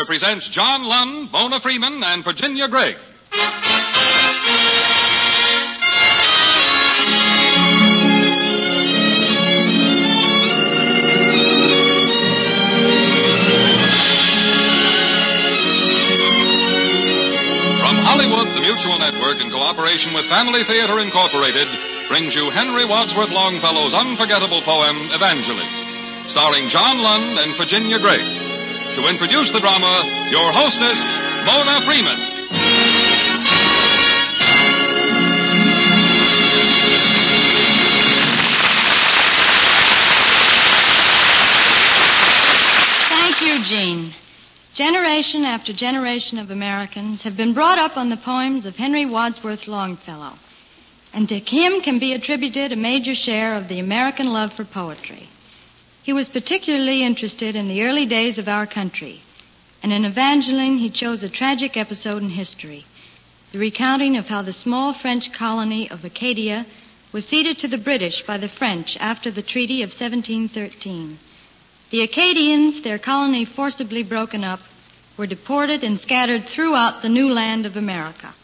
Theater presents John Lund, Mona Freeman, and Virginia Gregg. From Hollywood, the Mutual Network, in cooperation with Family Theater Incorporated, brings you Henry Wadsworth Longfellow's unforgettable poem, Evangeline, starring John Lund and Virginia Gregg. To introduce the drama, your hostess, Mona Freeman. Thank you, Jean. Generation after generation of Americans have been brought up on the poems of Henry Wadsworth Longfellow, and to him can be attributed a major share of the American love for poetry. He was particularly interested in the early days of our country, and in Evangeline he chose a tragic episode in history, the recounting of how the small French colony of Acadia was ceded to the British by the French after the Treaty of 1713. The Acadians, their colony forcibly broken up, were deported and scattered throughout the new land of America.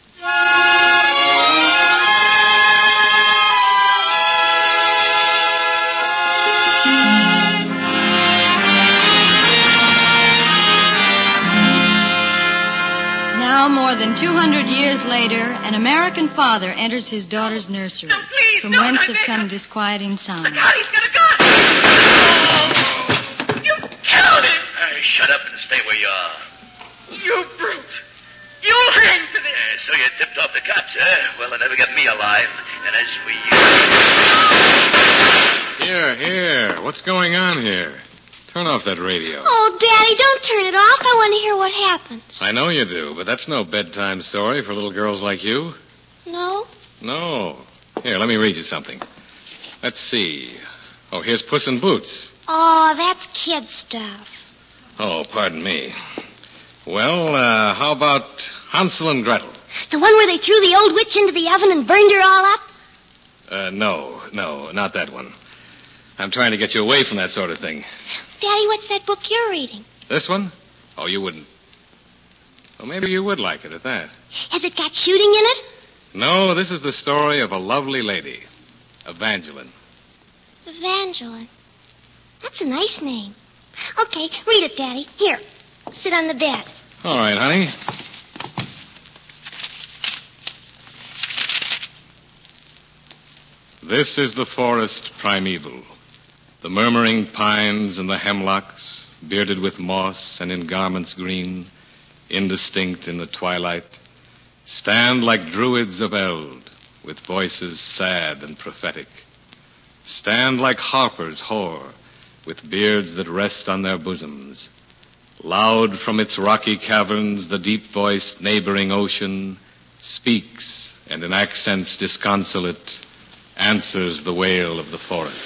Now, more than 200 years later, an American father enters his daughter's nursery, from whence have come disquieting sounds. He's got a gun! Oh, you killed him! Hey, shut up and stay where you are. You brute! You'll hang for this! So you tipped off the cops, huh? Well, they'll never get me alive. And as for you... Here. What's going on here? Turn off that radio. Oh, Daddy, don't turn it off. I want to hear what happens. I know you do, but that's no bedtime story for little girls like you. No? No. Here, let me read you something. Let's see. Oh, here's Puss in Boots. Oh, that's kid stuff. Oh, pardon me. Well, how about Hansel and Gretel? The one where they threw the old witch into the oven and burned her all up? No, not that one. I'm trying to get you away from that sort of thing. Daddy, what's that book you're reading? This one? Oh, you wouldn't. Well, maybe you would like it at that. Has it got shooting in it? No, this is the story of a lovely lady, Evangeline. Evangeline. That's a nice name. Okay, read it, Daddy. Here, sit on the bed. All right, honey. This is the forest primeval. The murmuring pines and the hemlocks, bearded with moss and in garments green, indistinct in the twilight, stand like druids of eld, with voices sad and prophetic. Stand like harpers hoar, with beards that rest on their bosoms. Loud from its rocky caverns, the deep-voiced neighboring ocean speaks, and in accents disconsolate, answers the wail of the forest.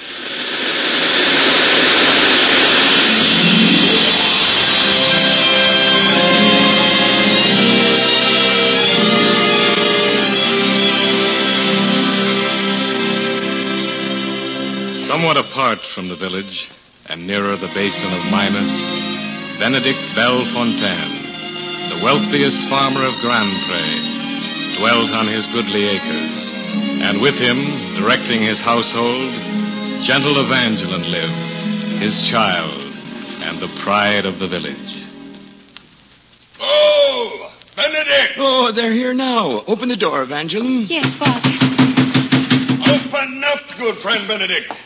Somewhat apart from the village, and nearer the basin of Mimas, Benedict Bellefontaine, the wealthiest farmer of Grandpré, dwelt on his goodly acres, and with him, directing his household, gentle Evangeline lived, his child, and the pride of the village. Oh, Benedict! Oh, they're here now. Open the door, Evangeline. Yes, Father. Open up, good friend Benedict.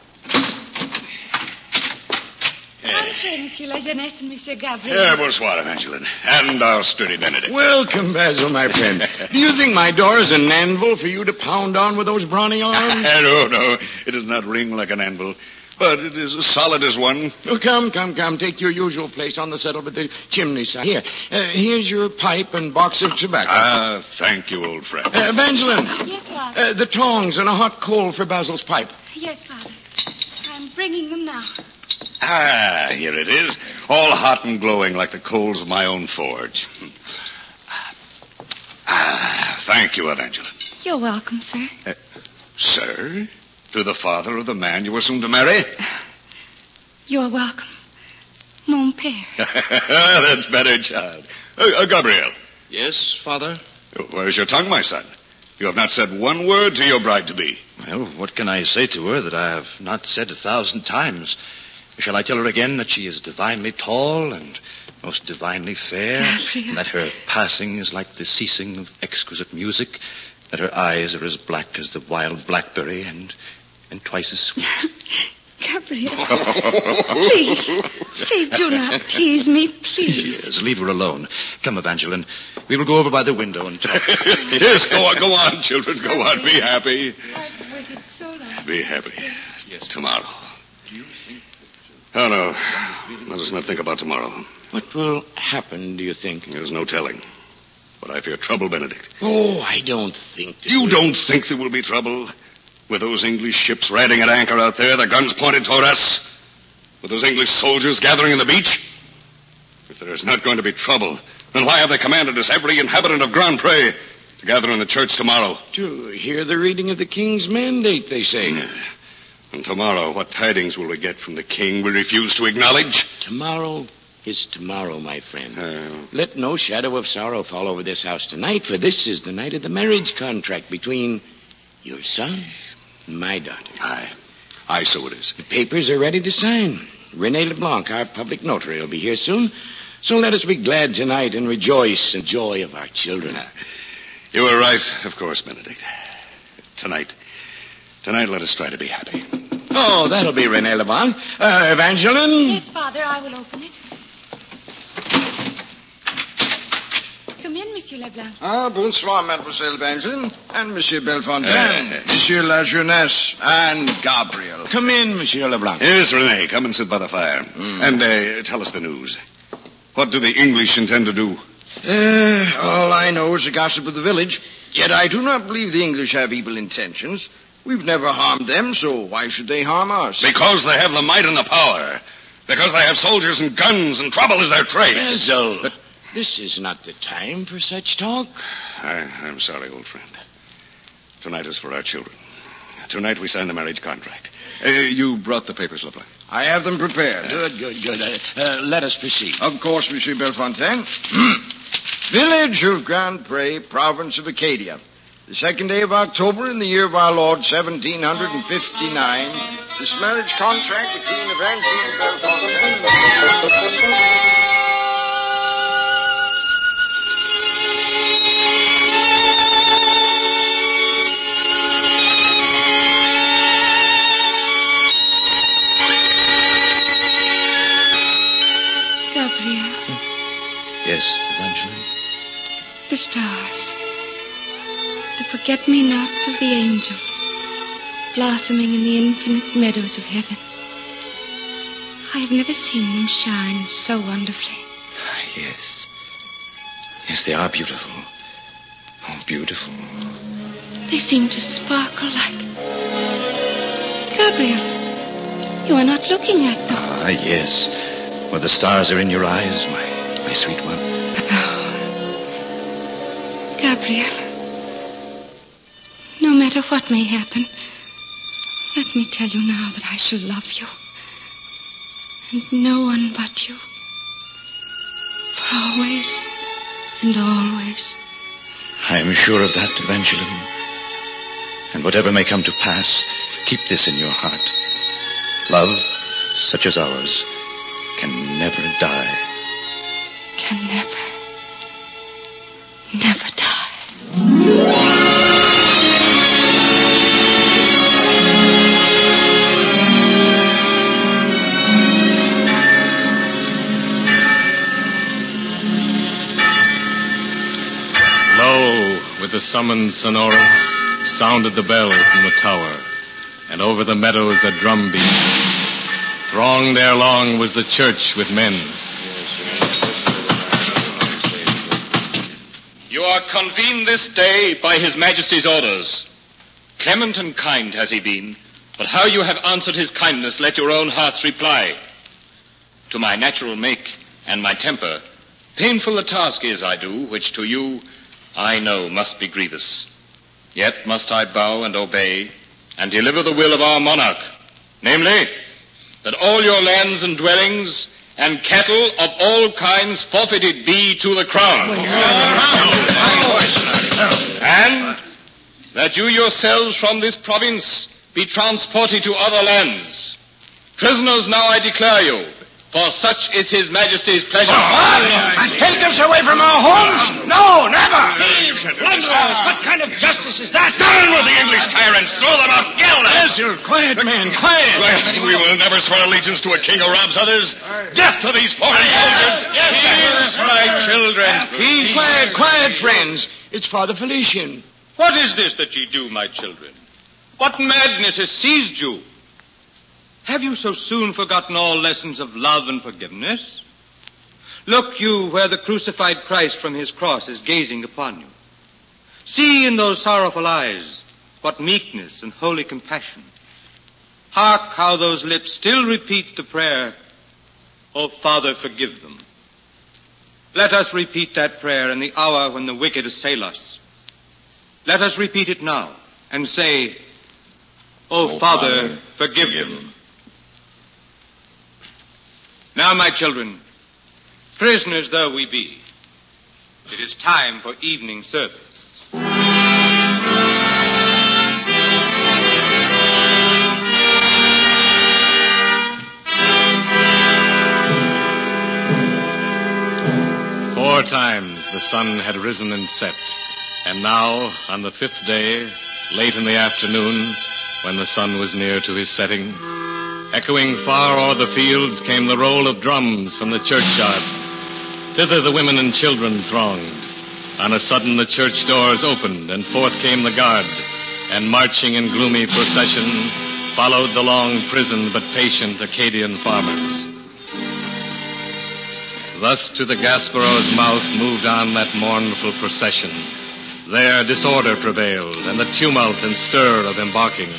Entrez, Monsieur La Jeunesse and Monsieur Gabriel. Bonsoir, Evangeline. And our sturdy Benedict. Welcome, Basil, my friend. Do you think my door is an anvil for you to pound on with those brawny arms? No. It does not ring like an anvil. But it is as solid as one. Oh, come. Take your usual place on the settle with the chimney side. Here, here's your pipe and box of tobacco. Thank you, old friend. Evangeline. Yes, Father. The tongs and a hot coal for Basil's pipe. Yes, Father. I'm bringing them now. Here it is. All hot and glowing like the coals of my own forge. Thank you, Evangeline. You're welcome, sir. Sir? To the father of the man you were soon to marry? You're welcome. Mon père. That's better, child. Gabriel. Yes, Father? Where's your tongue, my son? You have not said one word to your bride-to-be. Well, what can I say to her that I have not said 1,000 times? Shall I tell her again that she is divinely tall and most divinely fair? Gabriel. And that her passing is like the ceasing of exquisite music? That her eyes are as black as the wild blackberry and twice as sweet? Gabriel. Please do not tease me, please. Yes, leave her alone. Come, Evangeline. We will go over by the window and talk. Yes, go on, children. Go on. Be happy. I've waited so long. Be happy. Yes. Tomorrow. Oh, no. Let us not think about tomorrow. What will happen, do you think? There's no telling. But I fear trouble, Benedict. Oh, I don't think... You don't think there will be trouble? With those English ships riding at anchor out there, their guns pointed toward us? With those English soldiers gathering on the beach? If there is not going to be trouble, then why have they commanded us, every inhabitant of Grand Pré, to gather in the church tomorrow? To hear the reading of the king's mandate, they say. And tomorrow, what tidings will we get from the king we refuse to acknowledge? Tomorrow is tomorrow, my friend. Let no shadow of sorrow fall over this house tonight, for this is the night of the marriage contract between your son and my daughter. Aye, so it is. The papers are ready to sign. René Leblanc, our public notary, will be here soon. So let us be glad tonight and rejoice in the joy of our children. You were right, of course, Benedict. Tonight, let us try to be happy. Oh, that'll be René Leblanc. Evangeline? Yes, Father, I will open it. Come in, Monsieur Leblanc. Bonsoir, Mademoiselle Evangeline, and Monsieur Bellefontaine, Monsieur La Jeunesse, and Gabriel. Come in, Monsieur Leblanc. Yes, René, come and sit by the fire. And tell us the news. What do the English intend to do? All I know is the gossip of the village. Yet I do not believe the English have evil intentions. We've never harmed them, so why should they harm us? Because they have the might and the power. Because they have soldiers and guns, and trouble is their trade. Basil, this is not the time for such talk. I'm sorry, old friend. Tonight is for our children. Tonight we sign the marriage contract. You brought the papers, Leblanc. I have them prepared. Good. Let us proceed. Of course, Monsieur Bellefontaine. Village of Grand Pré, province of Acadia. The 2nd day of October in the year of our Lord, 1759, this marriage contract between Evangeline Bellefontaine... Gabriel. Yes, Evangeline? The stars. The forget-me-nots of the angels, blossoming in the infinite meadows of heaven. I have never seen them shine so wonderfully. Yes. Yes, they are beautiful. Oh, beautiful. They seem to sparkle like... Gabriel, you are not looking at them. Ah, yes. Well, the stars are in your eyes, my sweet one. Oh. Gabriel, no matter what may happen, let me tell you now that I shall love you. And no one but you. For always and always. I am sure of that, Evangeline. And whatever may come to pass, keep this in your heart. Love, such as ours, can never die. Can never die. With the summons sonorous, sounded the bell from the tower, and over the meadows a drum beat. Thronged ere long was the church with men. You are convened this day by His Majesty's orders. Clement and kind has he been, but how you have answered his kindness, let your own hearts reply. To my natural make and my temper, painful the task is I do, which to you I know must be grievous. Yet must I bow and obey and deliver the will of our monarch, namely, that all your lands and dwellings and cattle of all kinds forfeited be to the crown. And that you yourselves from this province be transported to other lands. Prisoners now I declare you, for such is His Majesty's pleasure. Take us away from our homes? No, never. Blunderers, what kind of justice is that? Down with the English tyrants. Throw them out. Yell at them. Quiet, man, quiet. We will never swear allegiance to a king who robs others. Death to these foreign soldiers. Peace, my children. Peace. Quiet, friends. It's Father Felician. What is this that ye do, my children? What madness has seized you? Have you so soon forgotten all lessons of love and forgiveness? Look you where the crucified Christ from his cross is gazing upon you. See in those sorrowful eyes what meekness and holy compassion. Hark how those lips still repeat the prayer, "O Father, forgive them." Let us repeat that prayer in the hour when the wicked assail us. Let us repeat it now and say, "O Father, forgive them." Now, my children, prisoners though we be, it is time for evening service. Four times the sun had risen and set, and now, on the fifth day, late in the afternoon, when the sun was near to his setting, echoing far o'er the fields came the roll of drums from the churchyard. Thither the women and children thronged. On a sudden the church doors opened, and forth came the guard, and marching in gloomy procession followed the long-prisoned but patient Acadian farmers. Thus to the Gaspereau's mouth moved on that mournful procession. There disorder prevailed, and the tumult and stir of embarking.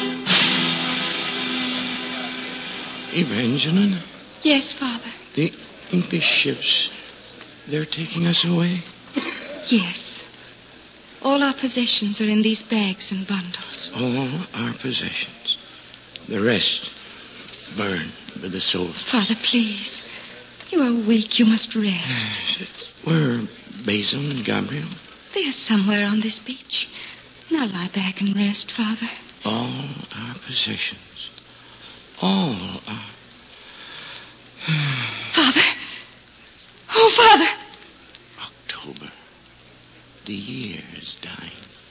Evangeline? Yes, Father. The English ships, they're taking us away? Yes. All our possessions are in these bags and bundles. All our possessions. The rest burned by the soldiers. Father, please. You are weak. You must rest. Where are Basil and Gabriel? They are somewhere on this beach. Now lie back and rest, Father. All our possessions. All our... Father! Oh, Father! October. The year is dying.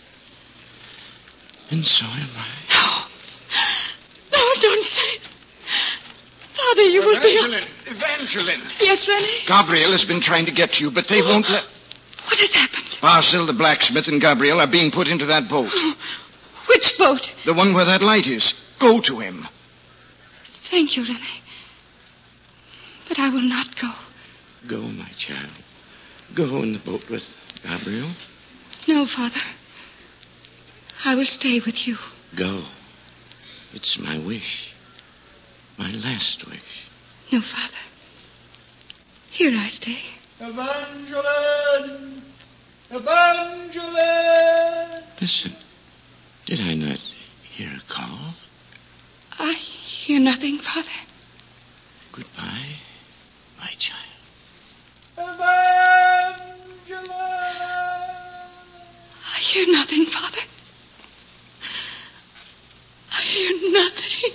And so am I. No, don't say it. Father, you will be... Evangeline. Yes, René? Gabriel has been trying to get to you, but they won't let... What has happened? Basil, the blacksmith, and Gabriel are being put into that boat. Which boat? The one where that light is. Go to him. Thank you, René. But I will not go. Go, my child. Go in the boat with Gabriel. No, Father. I will stay with you. Go. It's my wish. My last wish. No, Father. Here I stay. Evangeline! Evangeline! Listen. Did I not hear a call? I hear nothing, Father. Goodbye, my child. Evangeline! I hear nothing, Father. I hear nothing.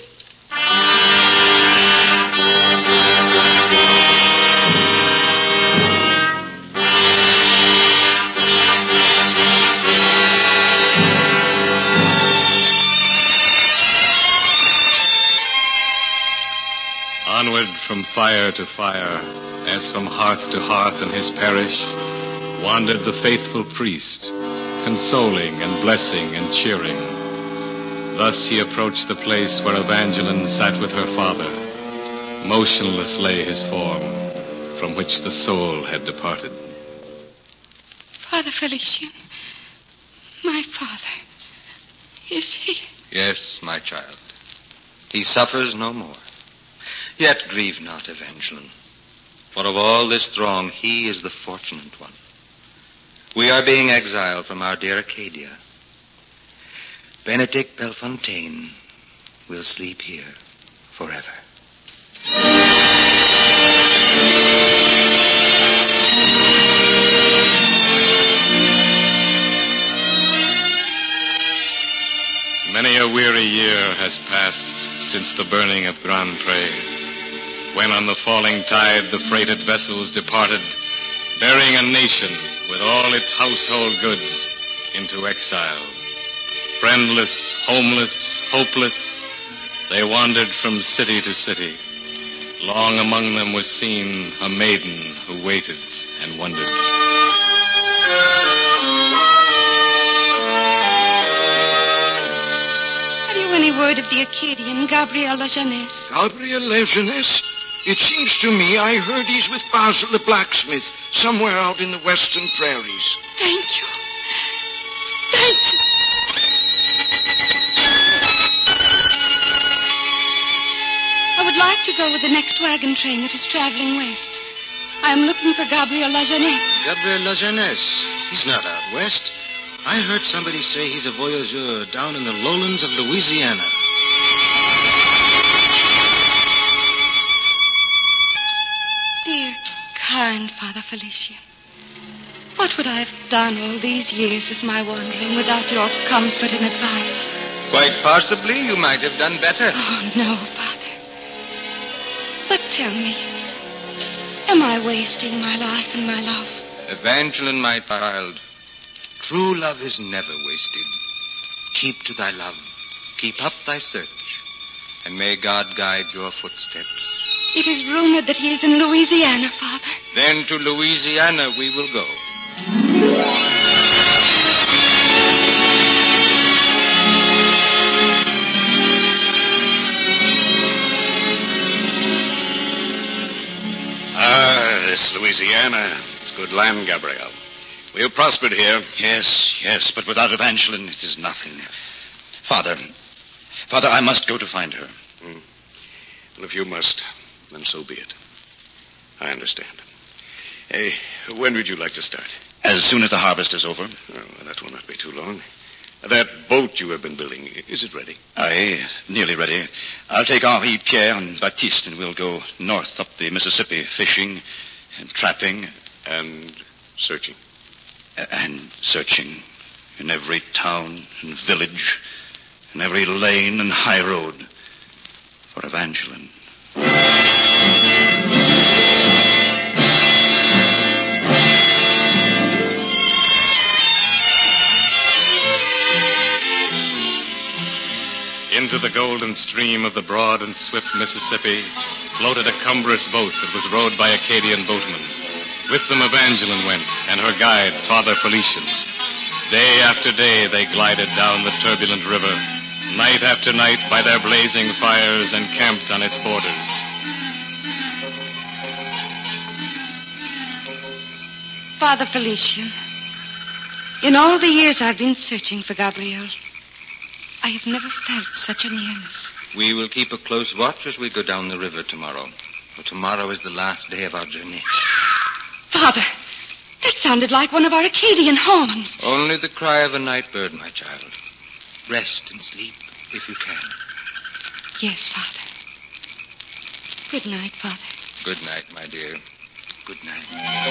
Onward from fire to fire, as from hearth to hearth in his parish, wandered the faithful priest, consoling and blessing and cheering. Thus he approached the place where Evangeline sat with her father. Motionless lay his form, from which the soul had departed. Father Felician, my father, is he? Yes, my child. He suffers no more. Yet grieve not, Evangeline, for of all this throng he is the fortunate one. We are being exiled from our dear Acadia. Benedict Bellefontaine will sleep here forever. has passed since the burning of Grand Pre, when on the falling tide the freighted vessels departed, bearing a nation with all its household goods into exile. Friendless, homeless, hopeless, they wandered from city to city. Long among them was seen a maiden who waited and wondered. Have you any word of the Acadian, Gabriel La Jeunesse? Gabriel La Jeunesse? It seems to me I heard he's with Basil the blacksmith, somewhere out in the western prairies. Thank you. Thank you. I would like to go with the next wagon train that is traveling west. I am looking for Gabriel La Jeunesse. Gabriel La Jeunesse? He's not out west. I heard somebody say he's a voyageur down in the lowlands of Louisiana. Dear, kind Father Felician, what would I have done all these years of my wandering without your comfort and advice? Quite possibly you might have done better. Oh, no, Father. But tell me, am I wasting my life and my love? Evangeline, my child, true love is never wasted. Keep to thy love. Keep up thy search. And may God guide your footsteps. It is rumored that he is in Louisiana, Father. Then to Louisiana we will go. This Louisiana, it's good land, Gabriel. We have prospered here. Yes, but without Evangeline, it is nothing. Father, I must go to find her. Well, if you must, then so be it. I understand. Hey, when would you like to start? As soon as the harvest is over. Oh, that will not be too long. That boat you have been building, is it ready? Aye, nearly ready. I'll take Henri, Pierre, and Baptiste, and we'll go north up the Mississippi, fishing and trapping. And searching. And searching in every town and village, in every lane and high road for Evangeline. Into the golden stream of the broad and swift Mississippi floated a cumbrous boat that was rowed by Acadian boatmen. With them Evangeline went, and her guide, Father Felician. Day after day they glided down the turbulent river, night after night by their blazing fires, and camped on its borders. Father Felician, in all the years I've been searching for Gabriel, I have never felt such a nearness. We will keep a close watch as we go down the river tomorrow. For tomorrow is the last day of our journey. Father, that sounded like one of our Acadian horns. Only the cry of a night bird, my child. Rest and sleep, if you can. Yes, Father. Good night, Father. Good night, my dear. Good night.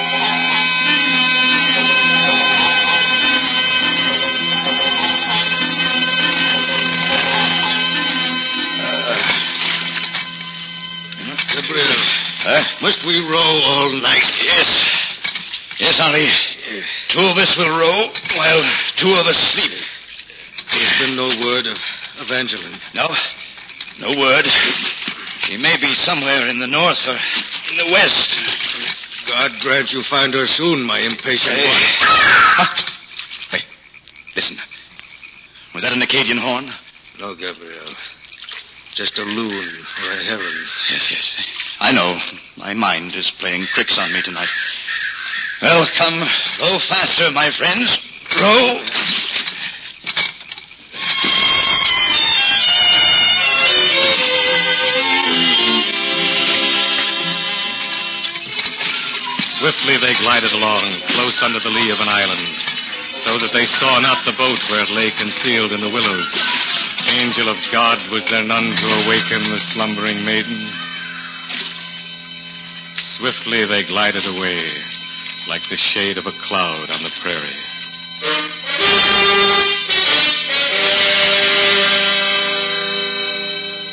Gabriel, must we row all night? Yes, Henri. 2 of us will row while 2 of us sleep. There's been no word of Evangeline. No word. She may be somewhere in the north or in the west. God grant you find her soon, my impatient one. Hey, listen. Was that an Acadian horn? No, Gabriel. Just a loon or a heron. Yes. I know. My mind is playing tricks on me tonight. Well, come. Row faster, my friends. Row. Swiftly they glided along, close under the lee of an island, so that they saw not the boat where it lay concealed in the willows. Angel of God, was there none to awaken the slumbering maiden? Swiftly they glided away, like the shade of a cloud on the prairie.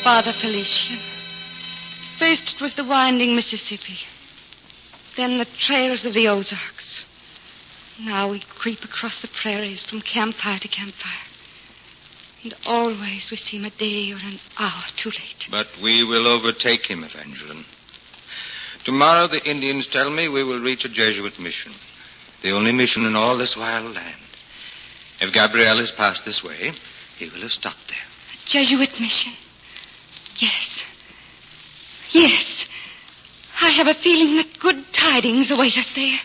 Father Felician. First it was the winding Mississippi. Then the trails of the Ozarks. Now we creep across the prairies from campfire to campfire. And always we seem a day or an hour too late. But we will overtake him, Evangeline. Tomorrow, the Indians tell me, we will reach a Jesuit mission. The only mission in all this wild land. If Gabriel has passed this way, he will have stopped there. A Jesuit mission? Yes. Yes. I have a feeling that good tidings await us there.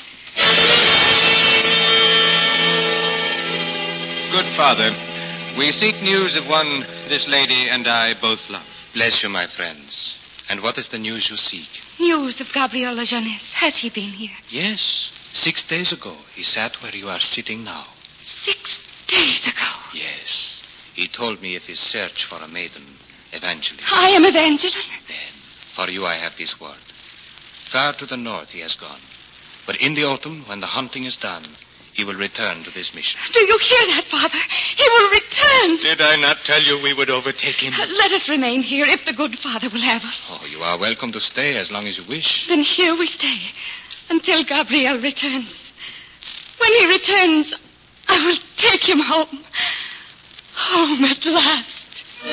Good Father, we seek news of one this lady and I both love. Bless you, my friends. And what is the news you seek? News of Gabriel La Jeunesse. Has he been here? Yes. 6 days ago, he sat where you are sitting now. 6 days ago? Yes. He told me of his search for a maiden, Evangeline. I am Evangeline? Then, for you I have this word. Far to the north he has gone. But in the autumn, when the hunting is done, he will return to this mission. Do you hear that, Father? He will return. Did I not tell you we would overtake him? Let us remain here if the good Father will have us. Oh, you are welcome to stay as long as you wish. Then here we stay until Gabriel returns. When he returns, I will take him home. Home at last.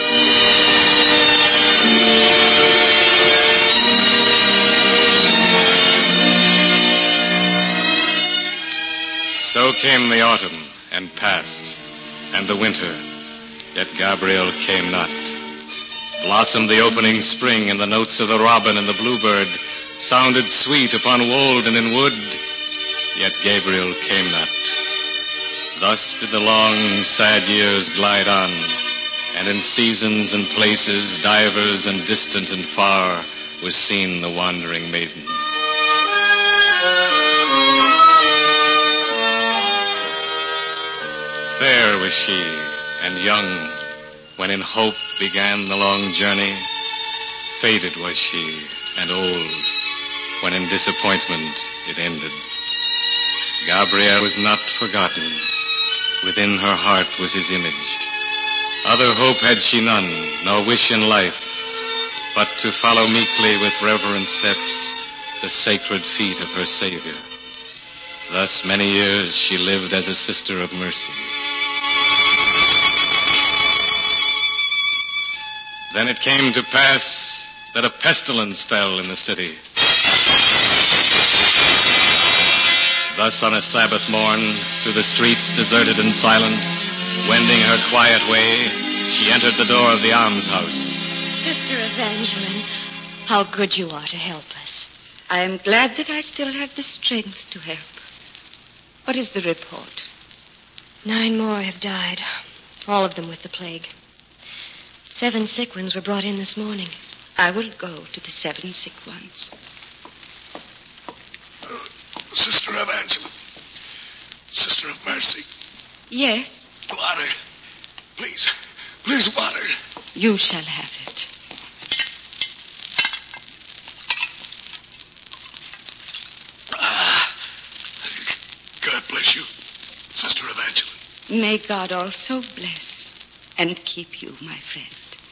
So came the autumn and passed, and the winter, yet Gabriel came not. Blossomed the opening spring, and the notes of the robin and the bluebird sounded sweet upon wold and in wood, yet Gabriel came not. Thus did the long, sad years glide on, and in seasons and places, divers and distant and far, was seen the wandering maiden. Fair was she, and young, when in hope began the long journey. Faded was she, and old, when in disappointment it ended. Gabriel was not forgotten. Within her heart was his image. Other hope had she none, nor wish in life, but to follow meekly with reverent steps the sacred feet of her Savior. Thus many years she lived as a sister of mercy. Then it came to pass that a pestilence fell in the city. Thus on a Sabbath morn, through the streets deserted and silent, wending her quiet way, she entered the door of the almshouse. Sister Evangeline, how good you are to help us. I am glad that I still have the strength to help. What is the report? 9 more have died, all of them with the plague. 7 sick ones were brought in this morning. I will go to the 7 sick ones. Sister Evangeline. Sister of Mercy. Yes? Water. Please. Please, water. You shall have it. God bless you, Sister Evangeline. May God also bless and keep you, my friend.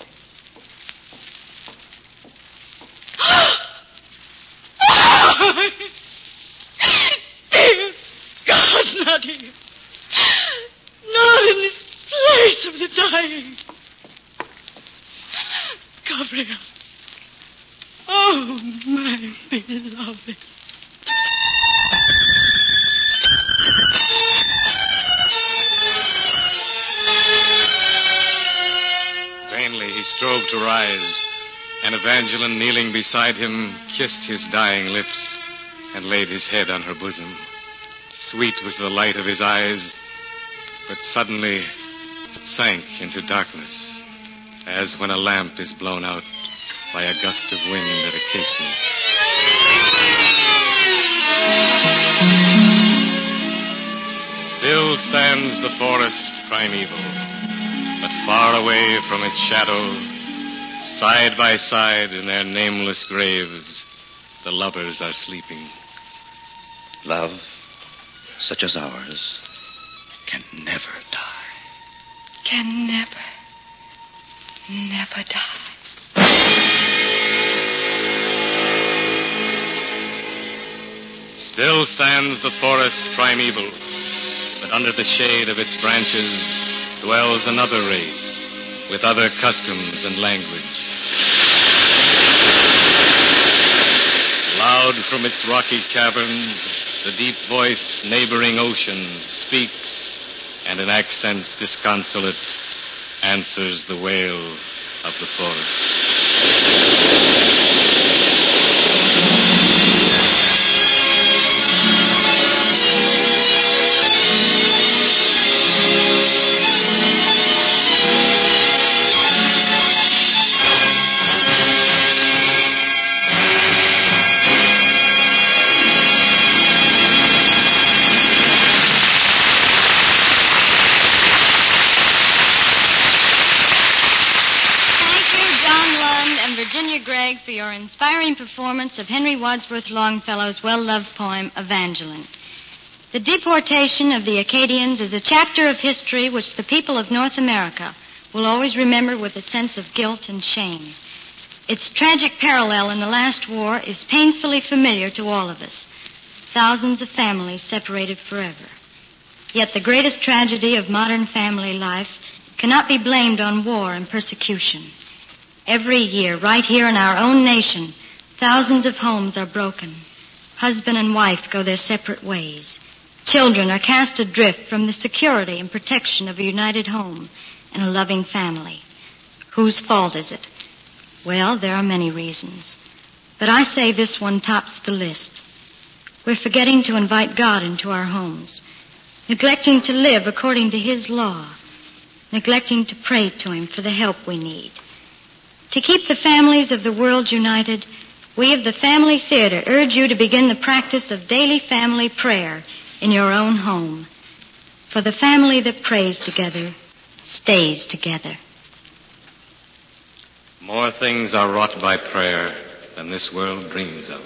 Dear God, not here. Not in this place of the dying. Gabriel. Oh, my beloved. Vainly he strove to rise, and Evangeline, kneeling beside him, kissed his dying lips and laid his head on her bosom. Sweet was the light of his eyes, but suddenly it sank into darkness, as when a lamp is blown out by a gust of wind at a casement. Still stands the forest primeval, but far away from its shadow, side by side in their nameless graves, the lovers are sleeping. Love, such as ours, can never die. Can never, never die. Still stands the forest primeval, but under the shade of its branches dwells another race with other customs and language. Loud from its rocky caverns, the deep voiced neighboring ocean speaks, and in accents disconsolate answers the wail of the forest. Gregg, for your inspiring performance of Henry Wadsworth Longfellow's well-loved poem, Evangeline. The deportation of the Acadians is a chapter of history which the people of North America will always remember with a sense of guilt and shame. Its tragic parallel in the last war is painfully familiar to all of us. Thousands of families separated forever. Yet the greatest tragedy of modern family life cannot be blamed on war and persecution. Every year, right here in our own nation, thousands of homes are broken. Husband and wife go their separate ways. Children are cast adrift from the security and protection of a united home and a loving family. Whose fault is it? Well, there are many reasons. But I say this one tops the list. We're forgetting to invite God into our homes, neglecting to live according to His law, neglecting to pray to Him for the help we need. To keep the families of the world united, we of the Family Theater urge you to begin the practice of daily family prayer in your own home. For the family that prays together stays together. More things are wrought by prayer than this world dreams of.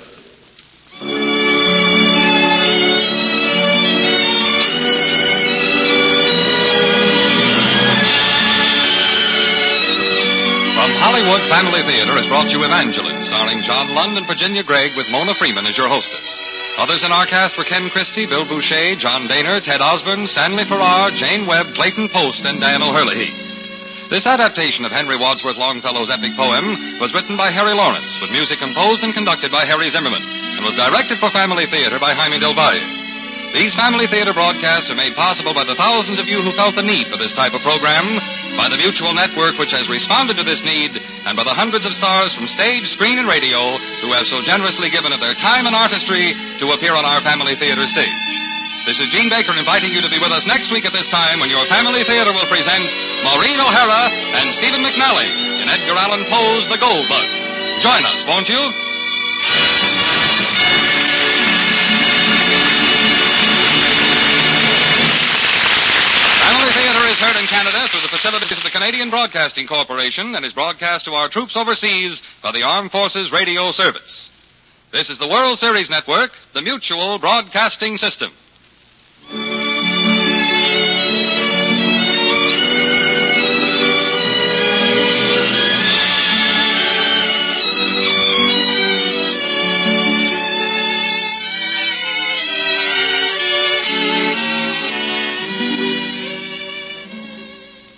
Hollywood Family Theater has brought you Evangeline, starring John Lund and Virginia Gregg with Mona Freeman as your hostess. Others in our cast were Ken Christie, Bill Boucher, John Daner, Ted Osborne, Stanley Farrar, Jane Webb, Clayton Post, and Dan O'Herlihy. This adaptation of Henry Wadsworth Longfellow's epic poem was written by Harry Lawrence, with music composed and conducted by Harry Zimmerman, and was directed for Family Theater by Jaime Del Valle. These Family Theater broadcasts are made possible by the thousands of you who felt the need for this type of program, by the Mutual Network which has responded to this need, and by the hundreds of stars from stage, screen, and radio who have so generously given of their time and artistry to appear on our Family Theater stage. This is Gene Baker inviting you to be with us next week at this time when your Family Theater will present Maureen O'Hara and Stephen McNally in Edgar Allan Poe's The Gold Bug. Join us, won't you? Family Theater is heard in Canada through the facilities of the Canadian Broadcasting Corporation and is broadcast to our troops overseas by the Armed Forces Radio Service. This is the World Series Network, the Mutual Broadcasting System.